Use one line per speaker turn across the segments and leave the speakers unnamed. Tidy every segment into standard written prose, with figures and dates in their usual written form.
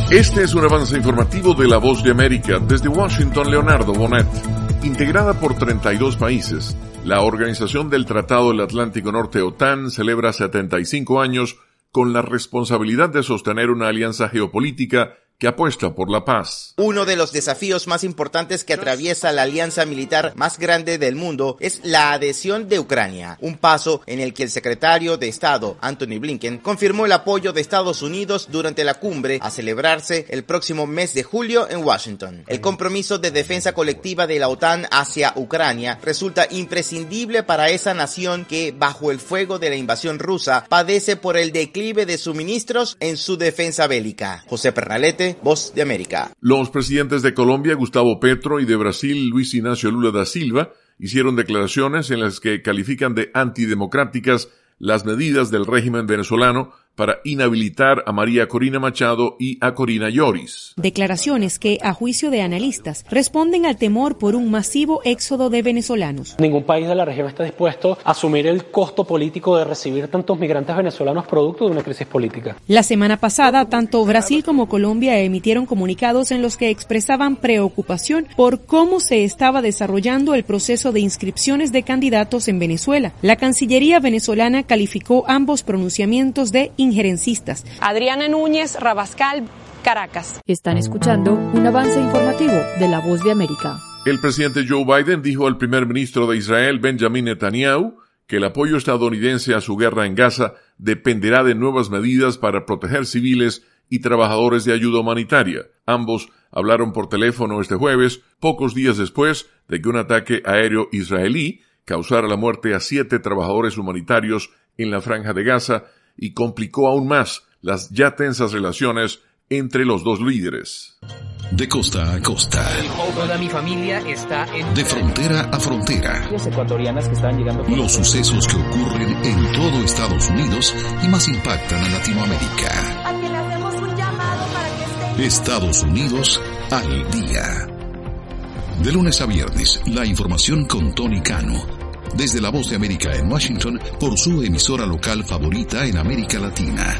Este es un avance informativo de La Voz de América. Desde Washington, Leonardo Bonet. Integrada por 32 países, la Organización del Tratado del Atlántico Norte, OTAN, celebra 75 años con la responsabilidad de sostener una alianza geopolítica que apuesta por la paz.
Uno de los desafíos más importantes que atraviesa la alianza militar más grande del mundo es la adhesión de Ucrania, un paso en el que el secretario de Estado, Antony Blinken, confirmó el apoyo de Estados Unidos durante la cumbre a celebrarse el próximo mes de julio en Washington. El compromiso de defensa colectiva de la OTAN hacia Ucrania resulta imprescindible para esa nación que, bajo el fuego de la invasión rusa, padece por el declive de suministros en su defensa bélica. José Pernalete, Voz de América.
Los presidentes de Colombia, Gustavo Petro, y de Brasil, Luis Ignacio Lula da Silva, hicieron declaraciones en las que califican de antidemocráticas las medidas del régimen venezolano para inhabilitar a María Corina Machado y a Corina Lloris.
Declaraciones que, a juicio de analistas, responden al temor por un masivo éxodo de venezolanos.
Ningún país de la región está dispuesto a asumir el costo político de recibir tantos migrantes venezolanos producto de una crisis política.
La semana pasada, tanto Brasil como Colombia emitieron comunicados en los que expresaban preocupación por cómo se estaba desarrollando el proceso de inscripciones de candidatos en Venezuela. La Cancillería venezolana calificó ambos pronunciamientos de injerencistas.
Adriana Núñez, Rabascal, Caracas.
Están escuchando un avance informativo de La Voz de América.
El presidente Joe Biden dijo al primer ministro de Israel, Benjamin Netanyahu, que el apoyo estadounidense a su guerra en Gaza dependerá de nuevas medidas para proteger civiles y trabajadores de ayuda humanitaria. Ambos hablaron por teléfono este jueves, pocos días después de que un ataque aéreo israelí causara la muerte a 7 trabajadores humanitarios en la Franja de Gaza y complicó aún más las ya tensas relaciones entre los dos líderes.
De costa a costa.
Toda mi familia está
de frontera a frontera.
Las ecuatorianas que están llegando.
Los sucesos que ocurren en todo Estados Unidos y más impactan a Latinoamérica.
A quien le hacemos un llamado para que estén.
Estados Unidos al día. De lunes a viernes, la información con Tony Cano. Desde La Voz de América en Washington, por su emisora local favorita en América Latina.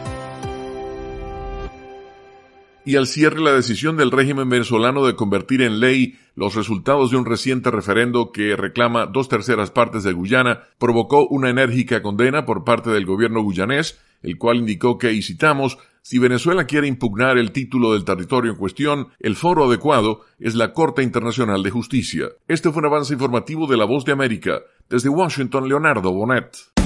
Y al cierre, la decisión del régimen venezolano de convertir en ley los resultados de un reciente referendo que reclama 2/3 partes de Guyana provocó una enérgica condena por parte del gobierno guyanés, el cual indicó que, y citamos, si Venezuela quiere impugnar el título del territorio en cuestión, el foro adecuado es la Corte Internacional de Justicia. Este fue un avance informativo de La Voz de América. Desde Washington, Leonardo Bonet.